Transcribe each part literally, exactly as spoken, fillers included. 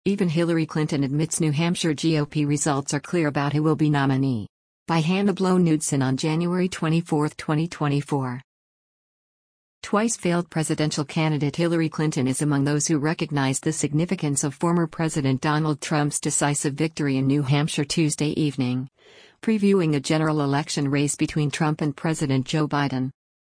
Even Hillary Clinton admits New Hampshire G O P results are clear about who will be nominee. By Hannah Blow Knudsen on January twenty-fourth, twenty twenty-four. Twice failed presidential candidate Hillary Clinton is among those who recognize the significance of former President Donald Trump's decisive victory in New Hampshire Tuesday evening, previewing a general election race between Trump and President Joe Biden.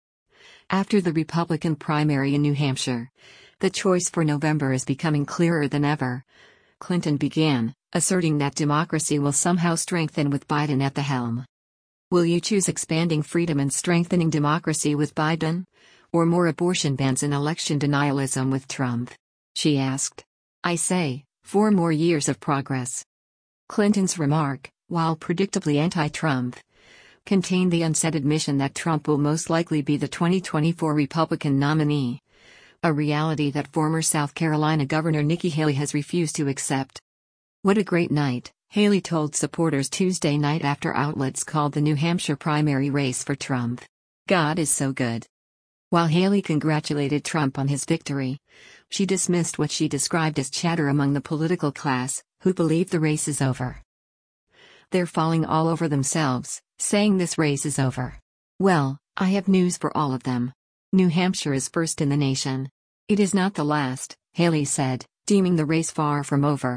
After the Republican primary in New Hampshire, the choice for November is becoming clearer than ever. Clinton began, asserting that democracy will somehow strengthen with Biden at the helm. Will you choose expanding freedom and strengthening democracy with Biden? Or more abortion bans and election denialism with Trump? She asked. I say, four more years of progress. Clinton's remark, while predictably anti-Trump, contained the unsaid admission that Trump will most likely be the twenty twenty-four Republican nominee, a reality that former South Carolina Governor Nikki Haley has refused to accept. What a great night, Haley told supporters Tuesday night after outlets called the New Hampshire primary race for Trump. God is so good. While Haley congratulated Trump on his victory, she dismissed what she described as chatter among the political class, who believe the race is over. They're falling all over themselves, saying this race is over. Well, I have news for all of them. New Hampshire is first in the nation. It is not the last, Haley said, deeming the race far from over.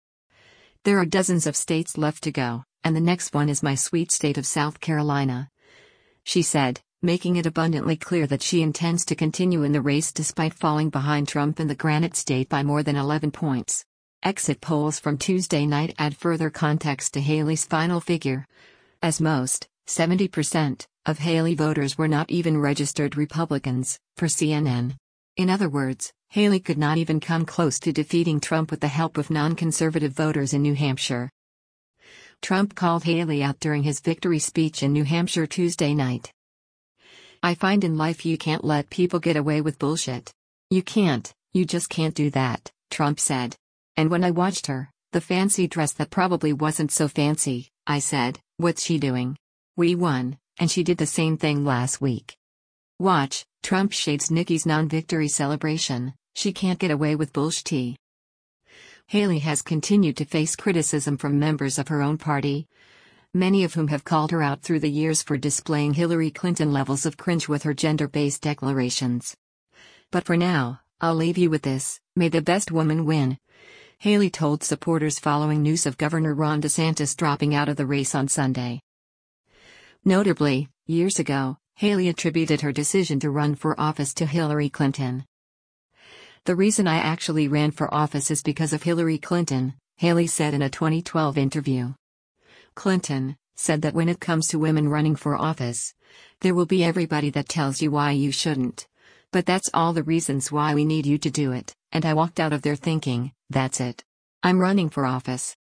There are dozens of states left to go, and the next one is my sweet state of South Carolina, she said, making it abundantly clear that she intends to continue in the race despite falling behind Trump in the Granite State by more than eleven points. Exit polls from Tuesday night add further context to Haley's final figure. As most, seventy percent, of Haley voters were not even registered Republicans, for C N N. In other words, Haley could not even come close to defeating Trump with the help of non-conservative voters in New Hampshire. Trump called Haley out during his victory speech in New Hampshire Tuesday night. I find in life you can't let people get away with bullshit. You can't, you just can't do that, Trump said. And when I watched her, the fancy dress that probably wasn't so fancy, I said, what's she doing? We won, and she did the same thing last week. Watch, Trump shades Nikki's non-victory celebration, she can't get away with bullshit. Haley has continued to face criticism from members of her own party, many of whom have called her out through the years for displaying Hillary Clinton levels of cringe with her gender-based declarations. But for now, I'll leave you with this, may the best woman win, Haley told supporters following news of Governor Ron DeSantis dropping out of the race on Sunday. Notably, years ago, Haley attributed her decision to run for office to Hillary Clinton. The reason I actually ran for office is because of Hillary Clinton, Haley said in a twenty twelve interview. Clinton said that when it comes to women running for office, there will be everybody that tells you why you shouldn't. But that's all the reasons why we need you to do it, and I walked out of there thinking, that's it. I'm running for office.